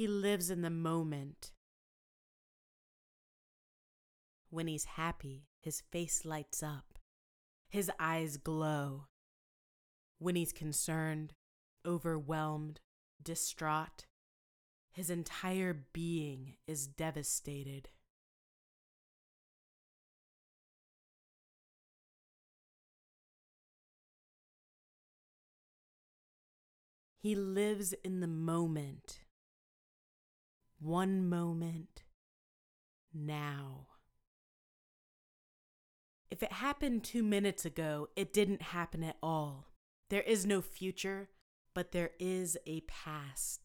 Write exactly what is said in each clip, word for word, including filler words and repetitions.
He lives in the moment. When he's happy, his face lights up. His eyes glow. When he's concerned, overwhelmed, distraught, his entire being is devastated. He lives in the moment. One moment, now. If it happened two minutes ago, it didn't happen at all. There is no future, but there is a past.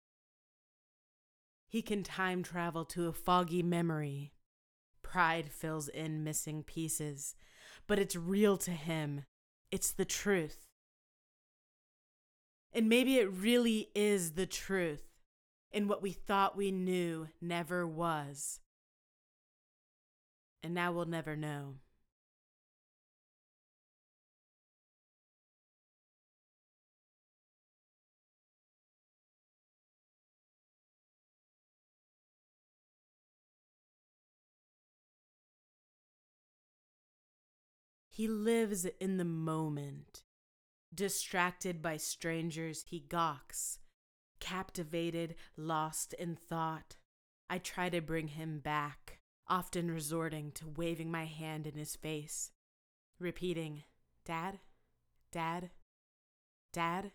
He can time travel to a foggy memory. Pride fills in missing pieces, but it's real to him. It's the truth. And maybe it really is the truth, and what we thought we knew never was. And now we'll never know. He lives in the moment. Distracted by strangers, he gawks. Captivated, lost in thought, I try to bring him back, often resorting to waving my hand in his face, repeating, "Dad, Dad, Dad,"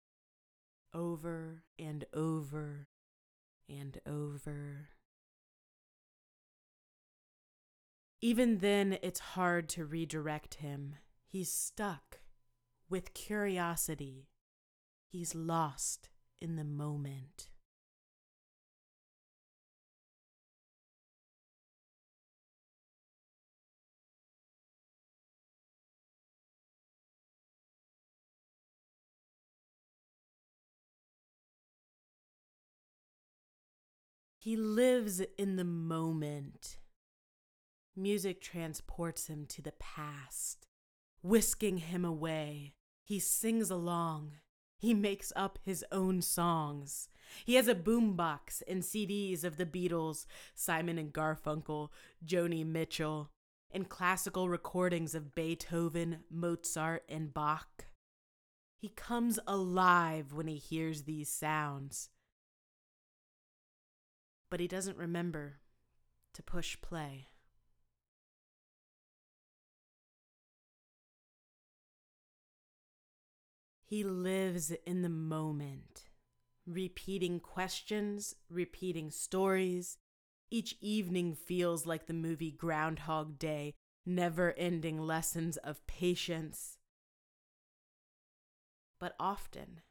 over and over and over. Even then, it's hard to redirect him. He's stuck with curiosity. He's lost in the moment. He lives in the moment. Music transports him to the past, whisking him away. He sings along. He makes up his own songs. He has a boombox and C Ds of the Beatles, Simon and Garfunkel, Joni Mitchell, and classical recordings of Beethoven, Mozart, and Bach. He comes alive when he hears these sounds. But he doesn't remember to push play. He lives in the moment, repeating questions, repeating stories. Each evening feels like the movie Groundhog Day, never-ending lessons of patience. But often,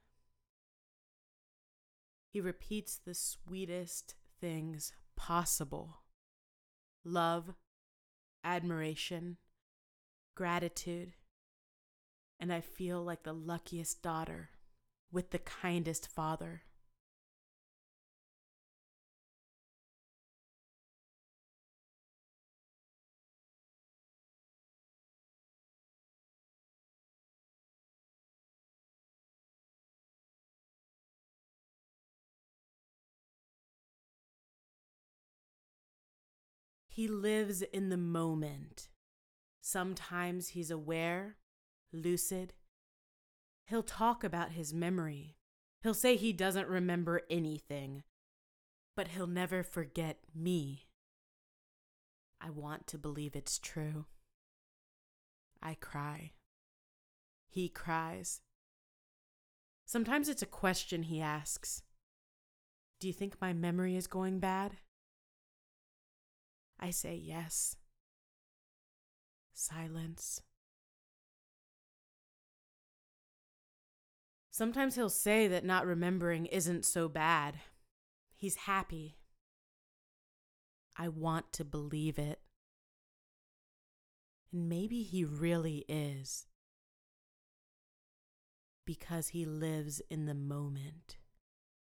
he repeats the sweetest things possible. Love, admiration, gratitude. And I feel like the luckiest daughter with the kindest father. He lives in the moment. Sometimes he's aware, lucid. He'll talk about his memory. He'll say he doesn't remember anything, but he'll never forget me. I want to believe it's true. I cry. He cries. Sometimes it's a question he asks. Do you think my memory is going bad? I say yes. Silence. Sometimes he'll say that not remembering isn't so bad. He's happy. I want to believe it. And maybe he really is. Because he lives in the moment.